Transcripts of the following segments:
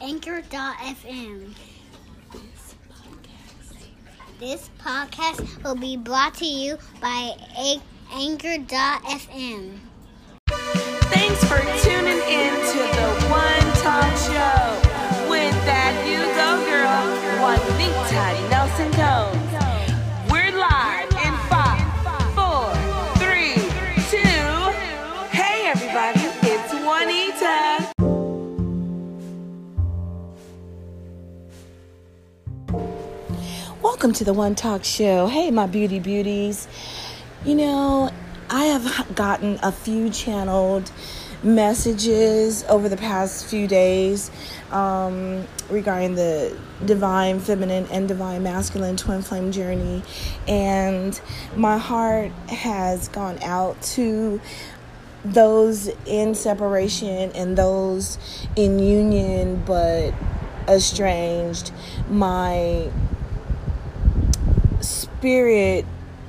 Anchor.fm. This podcast will be brought to you by Anchor.fm. Thanks for tuning in to the One Talk Show with that you go girl, Juanita Nelson Jones. We're live in 5, 4, 3, 2. Hey everybody, it's Juanita. Welcome to the One Talk Show. Hey, my beauties. You know, I have gotten a few channeled messages over the past few days regarding the divine feminine and divine masculine twin flame journey. And my heart has gone out to those in separation and those in union but estranged. My spirit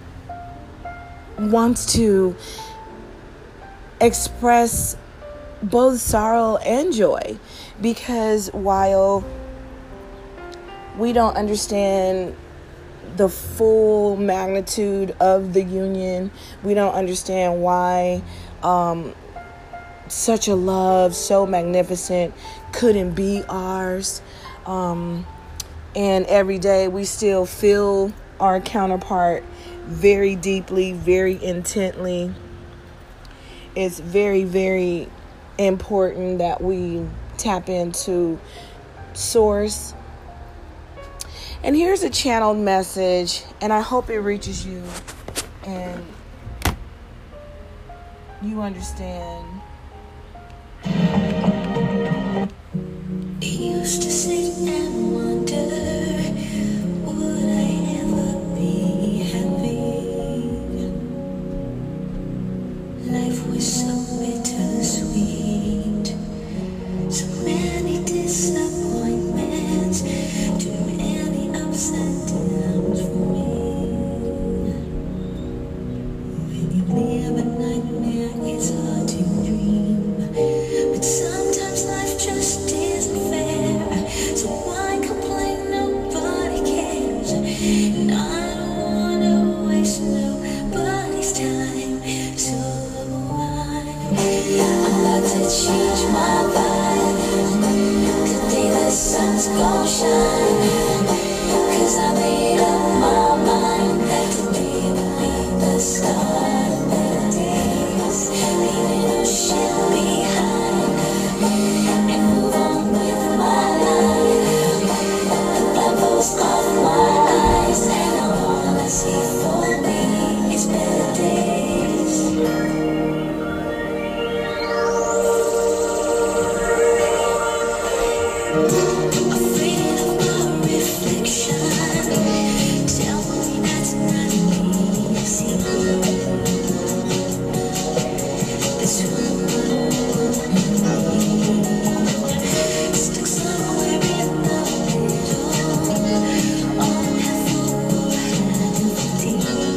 wants to express both sorrow and joy, because while we don't understand the full magnitude of the union, we don't understand why such a love so magnificent couldn't be ours, and every day we still feel our counterpart very deeply, very intently. It's very, very important that we tap into source. And here's a channeled message, and I hope it reaches you and you understand. I used to sit and wonder, would I ever be happy? Life was so bittersweet, so many disappointments, too many ups and downs for me. When you live a nightmare, it's hard to dream, but sometimes life just isn't fair. So why complain? Nobody cares, and I don't wanna waste nobody's time. So I'm about to change my vibe. Today the sun's gonna shine, 'cause I made up my mind that today will be the start of better days. Leaving no shit behind and move on with my life. The levels of my eyes, and all I see for me is better days. Afraid of my reflection, tell me that's not easy. This woman stuck somewhere in the middle, all full empty.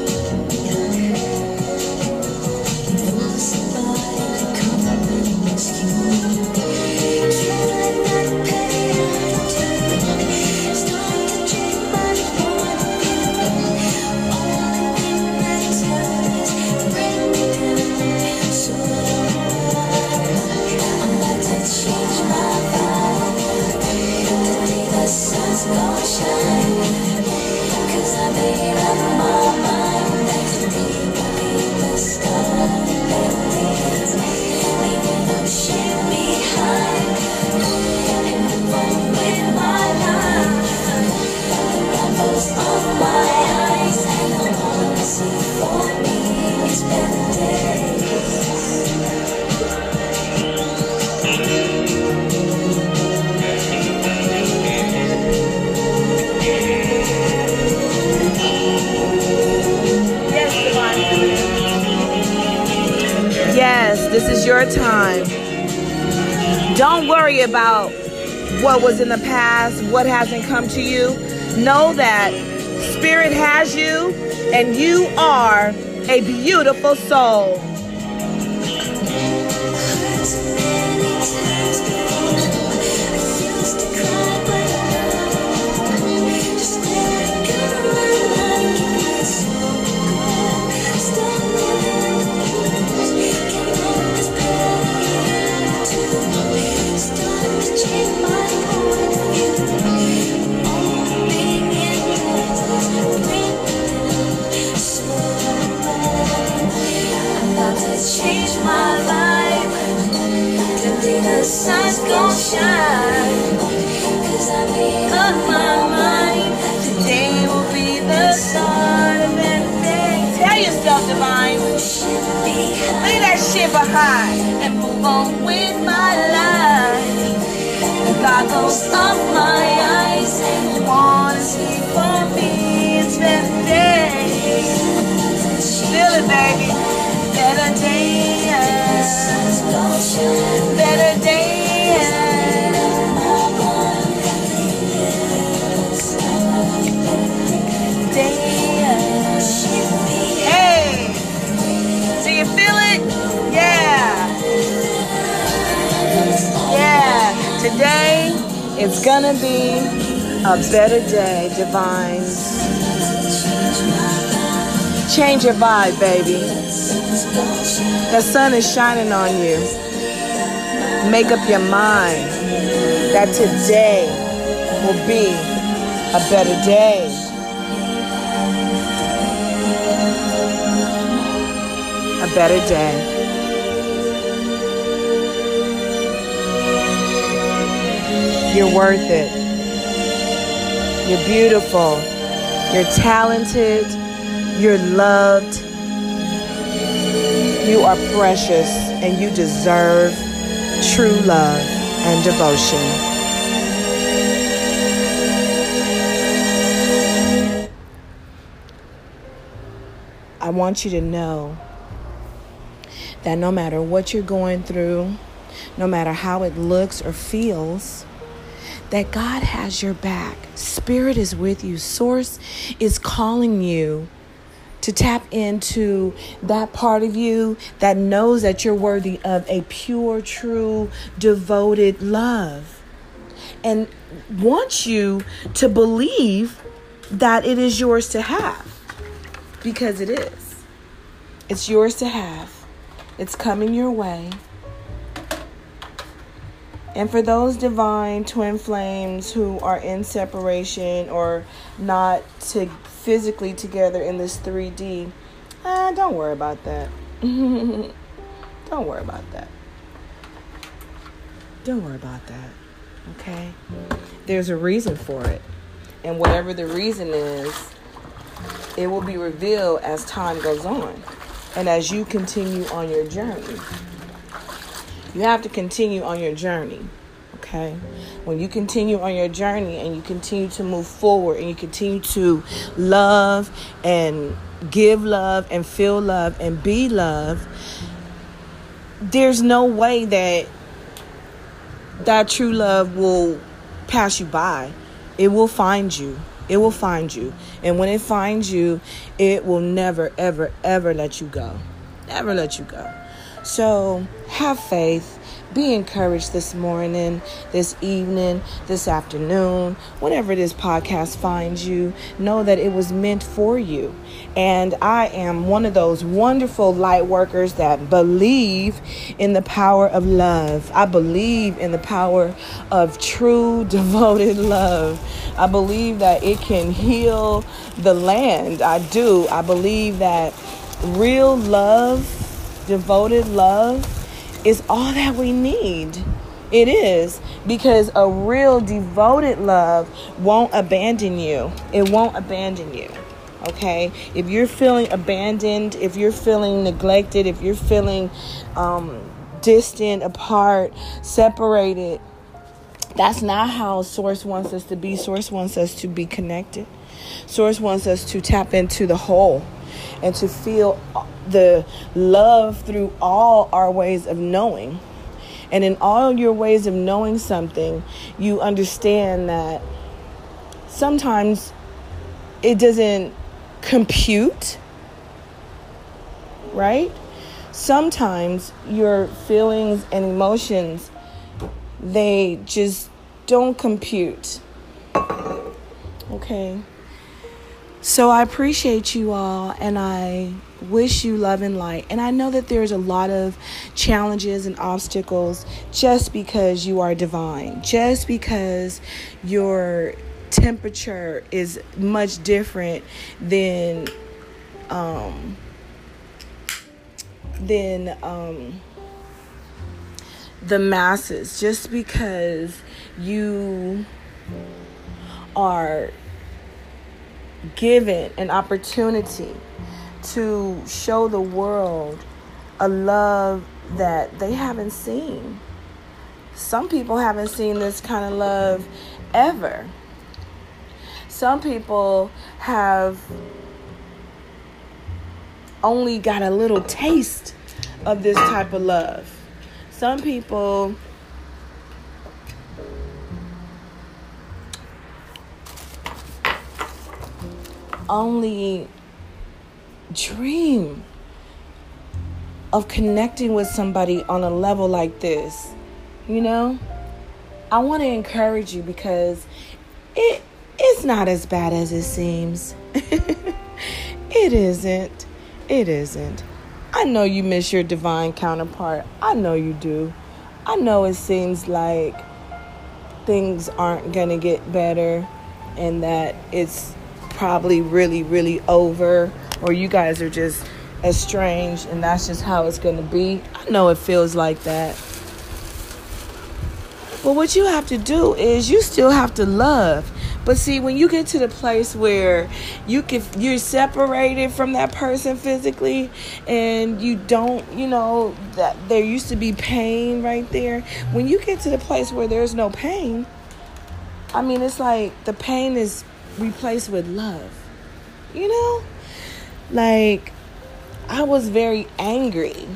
Was somebody to come and rescue me? Trying not to pay attitude, start to change my point of view. Only thing that does bring me down. So I'm about to change my vibe. Today the sun's gonna shine, 'cause I made up my mind that today will be the start of better days. Leaving no shit behind and move on with my life. The levels of my eyes, and all I see for me is better days. Yes, this is your time. Don't worry about what was in the past, what hasn't come to you. Know that Spirit has you, and you are a beautiful soul. Hurts many times before. I used to the sun's gonna shine. 'Cause I made up my mind. Today will be the start of a day. Tell yourself, divine. Leave that shit behind and move on with my life. Goggles off my eyes and wanna see for me. It's better day. Feel it, baby. Better day. Better day. Hey, do you feel it? Yeah. Yeah. Today it's gonna be a better day, divines. Change your vibe, baby. The sun is shining on you. Make up your mind that today will be a better day. A better day. You're worth it. You're beautiful. You're talented. You're loved. You are precious and you deserve true love and devotion. I want you to know that no matter what you're going through, no matter how it looks or feels, that God has your back. Spirit is with you. Source is calling you to tap into that part of you that knows that you're worthy of a pure, true, devoted love. And wants you to believe that it is yours to have. Because it is. It's yours to have. It's coming your way. And for those divine twin flames who are in separation or not physically together in this 3D, don't worry about that. Don't worry about that. Don't worry about that. Okay? There's a reason for it. And whatever the reason is, it will be revealed as time goes on. And as you continue on your journey. You have to continue on your journey, okay? When you continue on your journey and you continue to move forward and you continue to love and give love and feel love and be love, there's no way that true love will pass you by. It will find you. It will find you. And when it finds you, it will never, ever, ever let you go. Never let you go. So have faith, be encouraged this morning, this evening, this afternoon, whenever this podcast finds you, know that it was meant for you. And I am one of those wonderful light workers that believe in the power of love. I believe in the power of true, devoted love. I believe that it can heal the land. I do. I believe that real love, devoted love, is all that we need. It is, because a real devoted love won't abandon you. It won't abandon you. Okay? If you're feeling abandoned, if you're feeling neglected, if you're feeling distant, apart, separated, that's not how Source wants us to be. Source wants us to be connected. Source wants us to tap into the whole and to feel the love through all our ways of knowing. And in all your ways of knowing something, you understand that sometimes it doesn't compute, right? Sometimes your feelings and emotions, they just don't compute. Okay? So I appreciate you all, and I wish you love and light. And I know that there's a lot of challenges and obstacles just because you are divine, just because your temperature is much different than the masses, just because you are given an opportunity to show the world a love that they haven't seen. Some people haven't seen this kind of love ever. Some people have only got a little taste of this type of love. Some people only dream of connecting with somebody on a level like this. You know, I want to encourage you because it's not as bad as it seems. It isn't. It isn't. I know you miss your divine counterpart. I know you do. I know it seems like things aren't going to get better and that it's probably really, really over, or you guys are just estranged and that's just how it's going to be. I know it feels like that. But what you have to do is you still have to love. But see, when you get to the place where you're separated from that person physically and you don't, that there used to be pain right there. When you get to the place where there's no pain, I mean, it's like the pain is replaced with love. Like, I was very angry.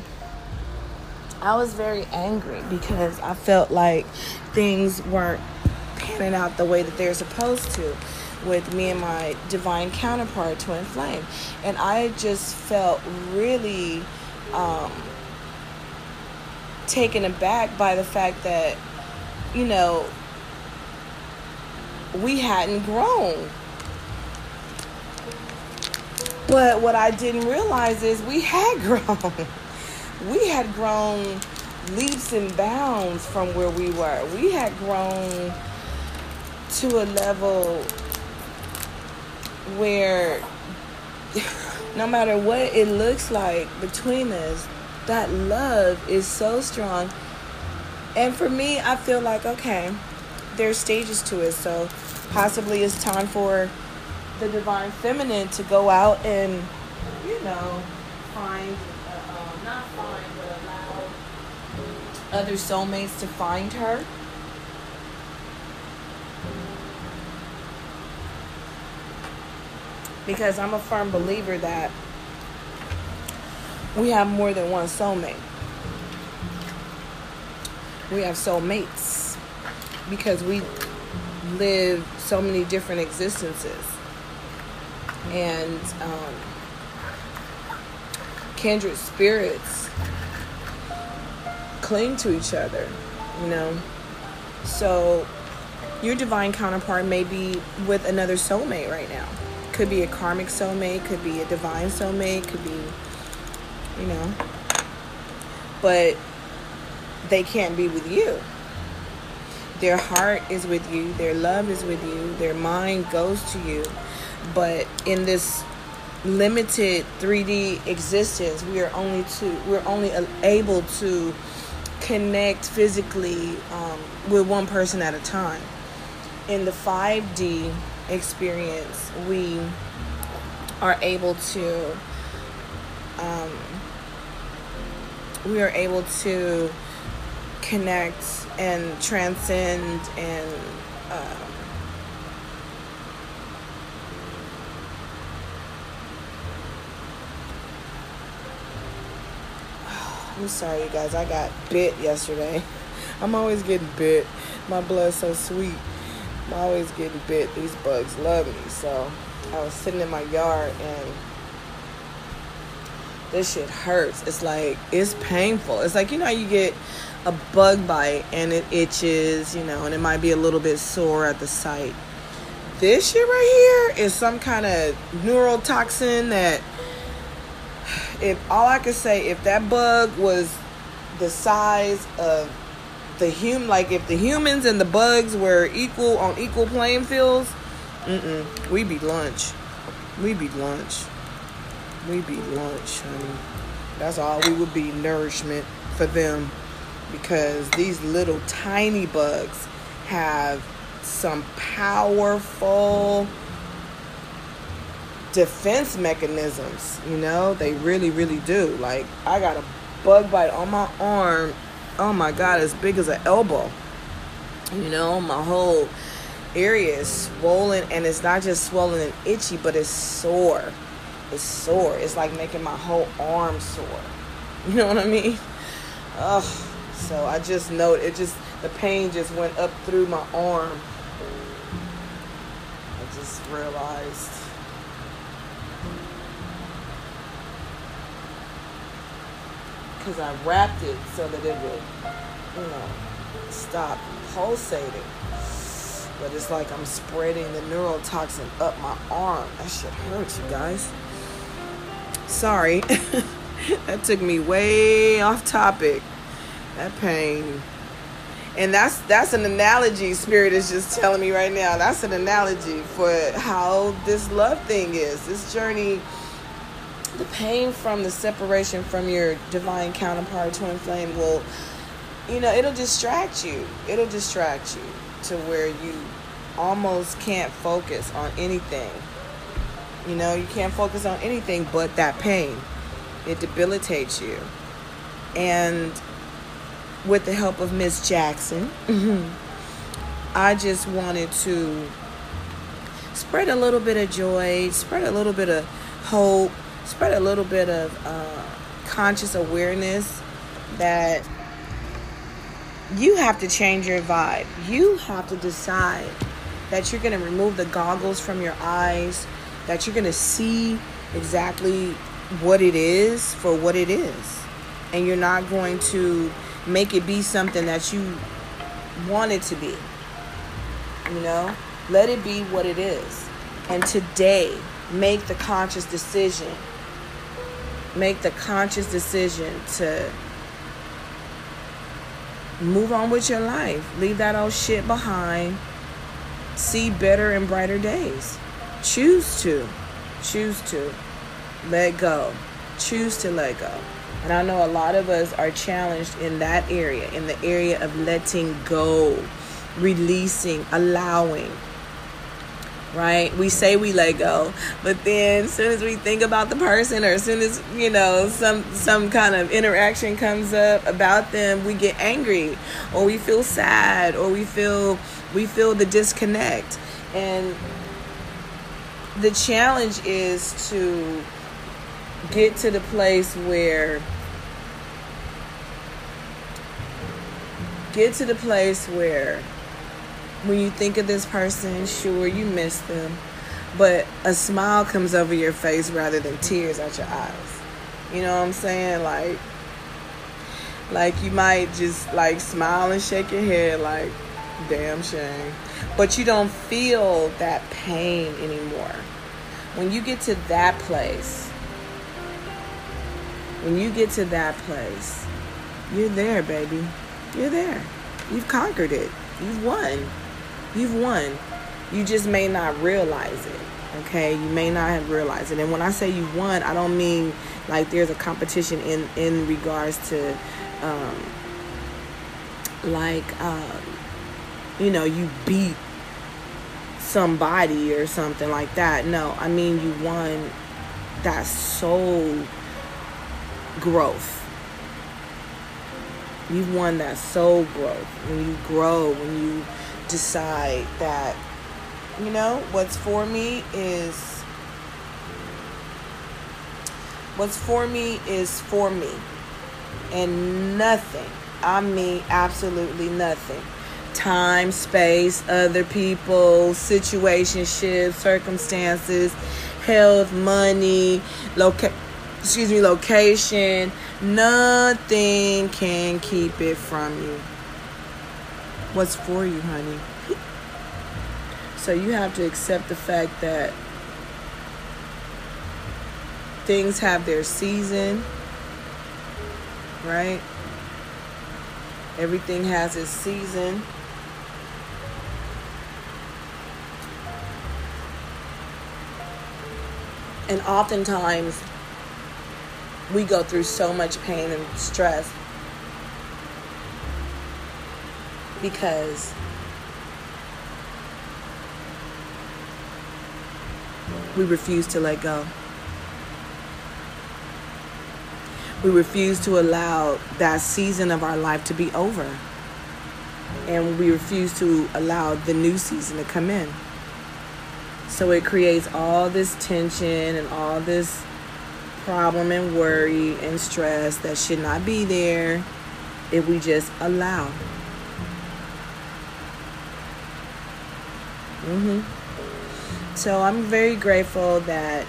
Because I felt like things weren't panning out the way that they're supposed to with me and my divine counterpart, Twin Flame. And I just felt really taken aback by the fact that, we hadn't grown. But what I didn't realize is we had grown. We had grown leaps and bounds from where we were. We had grown to a level where no matter what it looks like between us, that love is so strong. And for me, I feel like, okay, there's stages to it. So possibly it's time for the divine feminine to go out and, find, not find, but allow other soulmates to find her. Because I'm a firm believer that we have more than one soulmate. We have soulmates because we live so many different existences. And kindred spirits cling to each other, So your divine counterpart may be with another soulmate right now. Could be a karmic soulmate, could be a divine soulmate, could be, but they can't be with you. Their heart is with you, their love is with you, their mind goes to you. But in this limited 3D existence, we're only able to connect physically with one person at a time. In the 5D experience, we are able to connect and transcend and I'm sorry, you guys. I got bit yesterday. I'm always getting bit. My blood's so sweet. I'm always getting bit. These bugs love me. So I was sitting in my yard and this shit hurts. It's like, it's painful. It's like, you get a bug bite and it itches, and it might be a little bit sore at the site. This shit right here is some kind of neurotoxin that, if all I could say, if that bug was the size of the like if the humans and the bugs were on equal playing fields, we'd be lunch. We'd be lunch, honey. That's all we would be, nourishment for them. because these little tiny bugs have some powerful defense mechanisms. They really, really do. Like, I got a bug bite on my arm, oh my God, as big as an elbow. My whole area is swollen, and it's not just swollen and itchy, but it's sore. It's like making my whole arm sore. You know what I mean? Ugh. So I just know the pain just went up through my arm. I just realized. Because I wrapped it so that it would, stop pulsating. But it's like I'm spreading the neurotoxin up my arm. That shit hurts, you guys. Sorry. That took me way off topic. That pain. And that's an analogy Spirit is just telling me right now. That's an analogy for how this love thing is. This journey, the pain from the separation from your divine counterpart, twin flame, will, it'll distract you. It'll distract you to where you almost can't focus on anything. You can't focus on anything but that pain. It debilitates you. And with the help of Miss Jackson, I just wanted to spread a little bit of joy, spread a little bit of hope, spread a little bit of conscious awareness that you have to change your vibe. You have to decide that you're going to remove the goggles from your eyes, that you're going to see exactly what it is for what it is. And you're not going to make it be something that you want it to be. Let it be what it is. And today, make the conscious decision. Make the conscious decision to move on with your life. Leave that old shit behind. See better and brighter days. Choose to let go. Choose to let go. And I know a lot of us are challenged in that area, in the area of letting go, releasing, allowing. Right? We say we let go, but then as soon as we think about the person, or as soon as, some kind of interaction comes up about them, we get angry, or we feel sad, or we feel the disconnect. And the challenge is to get to the place where when you think of this person, sure, you miss them, but a smile comes over your face rather than tears out your eyes. You know what I'm saying? Like you might just smile and shake your head like, damn shame, but you don't feel that pain anymore. When you get to that place, you're there, baby. You're there. You've conquered it. You've won. You just may not realize it. Okay? You may not have realized it. And when I say you won, I don't mean like there's a competition in regards to you beat somebody or something like that. No, I mean you won that soul growth. You've won that soul growth. When you grow, when you decide that, what's for me is for me. And nothing, I mean absolutely nothing. Time, space, other people, situationships, circumstances, health, money, location, nothing can keep it from you. What's for you, honey? So you have to accept the fact that things have their season, right? Everything has its season. And oftentimes, we go through so much pain and stress because we refuse to let go. We refuse to allow that season of our life to be over. And we refuse to allow the new season to come in. So it creates all this tension and all this problem and worry and stress that should not be there if we just allow. So I'm very grateful that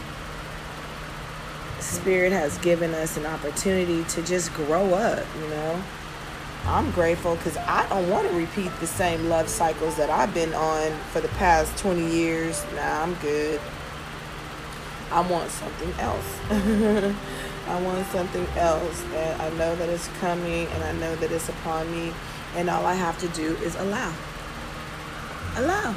Spirit has given us an opportunity to just grow up, I'm grateful because I don't want to repeat the same love cycles that I've been on for the past 20 years. Nah, I'm good. I want something else. I want something else. And I know that it's coming and I know that it's upon me. And all I have to do is allow. Allow.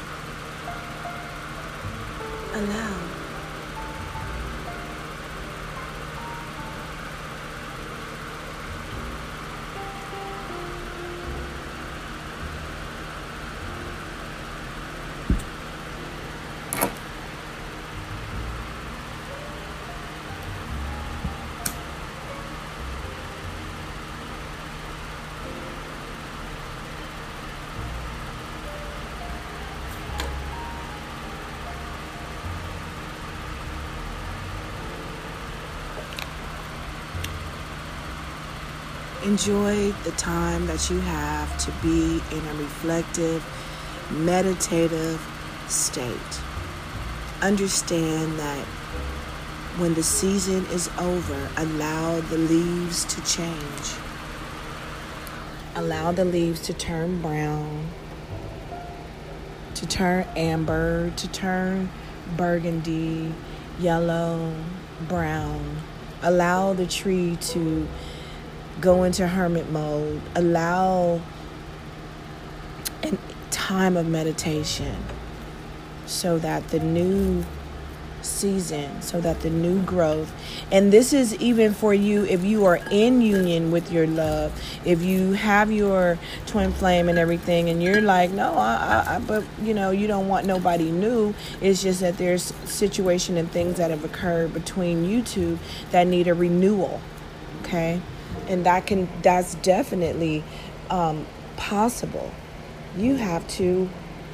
Enjoy the time that you have to be in a reflective, meditative state. Understand that when the season is over, allow the leaves to change. Allow the leaves to turn brown, to turn amber, to turn burgundy, yellow, brown. Allow the tree to go into hermit mode. Allow a time of meditation so that the new season, so that the new growth, and this is even for you if you are in union with your love, if you have your twin flame and everything, and you're like, no, but you don't want nobody new. It's just that there's situation and things that have occurred between you two that need a renewal. Okay. And that's definitely possible. You have to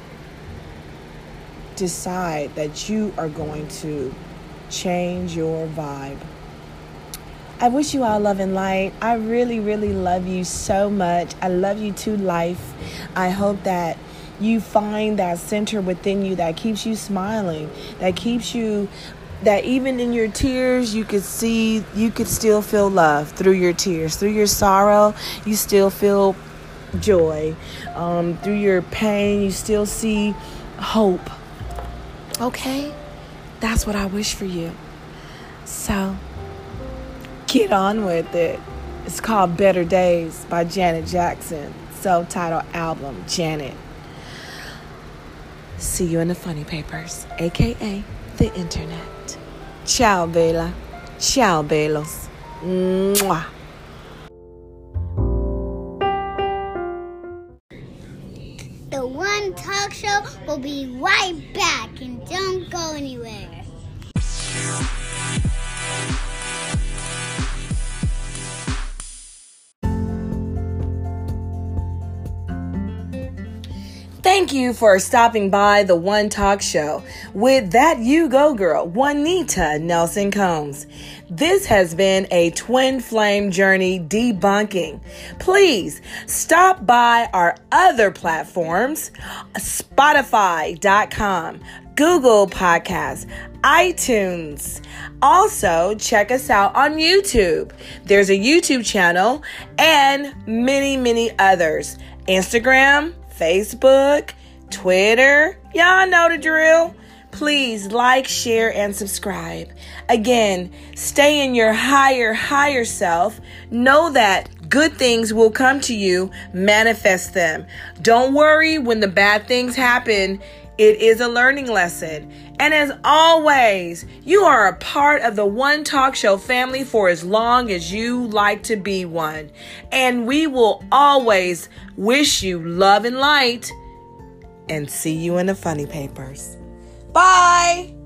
decide that you are going to change your vibe. I wish you all love and light. I really, really love you so much. I love you to life. I hope that you find that center within you that keeps you smiling, that keeps you, that even in your tears, you could still feel love through your tears. Through your sorrow, you still feel joy. Through your pain, you still see hope. Okay? That's what I wish for you. So, get on with it. It's called Better Days by Janet Jackson. Self-titled album, Janet. See you in the funny papers, a.k.a. the internet. Ciao, Bella. Ciao, Belos. Mwah. The One Talk Show will be right back, and don't go anywhere. Thank you for stopping by the One Talk Show with that you go girl, Juanita Nelson Combs. This has been a twin flame journey debunking. Please stop by our other platforms, Spotify.com, Google Podcasts, iTunes. Also, check us out on YouTube. There's a YouTube channel and many, many others. Instagram, Facebook, Twitter, y'all know the drill. Please like, share, and subscribe. Again, stay in your higher self. Know that good things will come to you. Manifest them. Don't worry when the bad things happen It is a learning lesson. And as always, you are a part of the One Talk Show family for as long as you like to be one. And we will always wish you love and light and see you in the funny papers. Bye.